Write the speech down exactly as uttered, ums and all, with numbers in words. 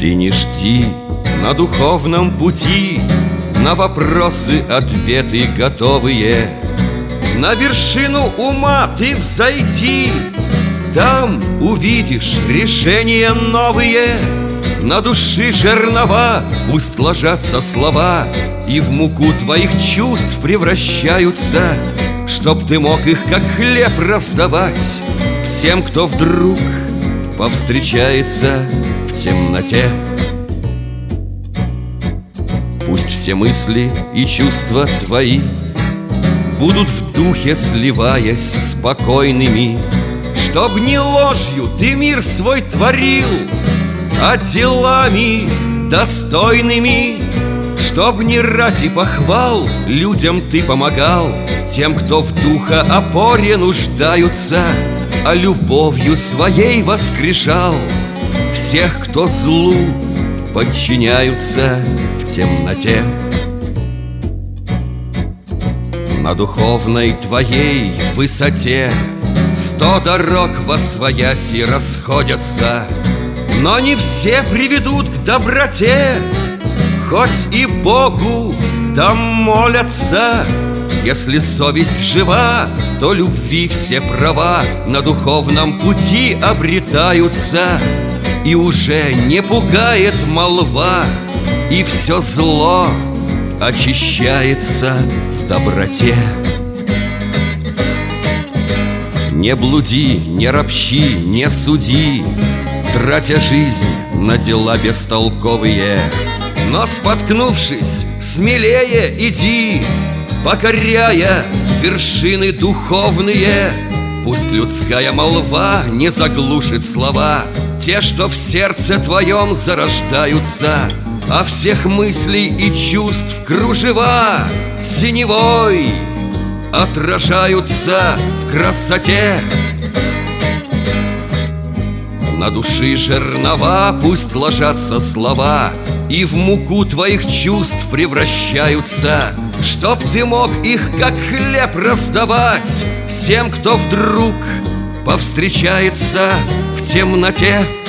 Ты не жди на духовном пути, на вопросы ответы готовые. На вершину ума ты взойди, там увидишь решения новые. На души жернова пусть ложатся слова, и в муку твоих чувств превращаются, чтоб ты мог их как хлеб раздавать всем, кто вдруг повстречается в темноте. Пусть все мысли и чувства твои будут в духе, сливаясь, спокойными, чтоб не ложью ты мир свой творил, а делами достойными. Чтоб не ради похвал людям ты помогал, тем, кто в духа опоре нуждаются, а любовью своей воскрешал всех, кто злу подчиняются в темноте. На духовной твоей высоте сто дорог восвояси расходятся, но не все приведут к доброте, хоть и Богу там молятся. Если совесть жива, то любви все права на духовном пути обретаются, и уже не пугает молва, и все зло очищается в доброте. Не блуди, не ропщи, не суди, тратя жизнь на дела бестолковые, но, споткнувшись, смелее иди, покоряя вершины духовные. Пусть людская молва не заглушит слова, те, что в сердце твоем зарождаются, а всех мыслей и чувств кружева синевой отражаются в красоте. На души жернова пусть ложатся слова, и в муку твоих чувств превращаются, чтоб ты мог их как хлеб раздавать всем, кто вдруг повстречается в темноте.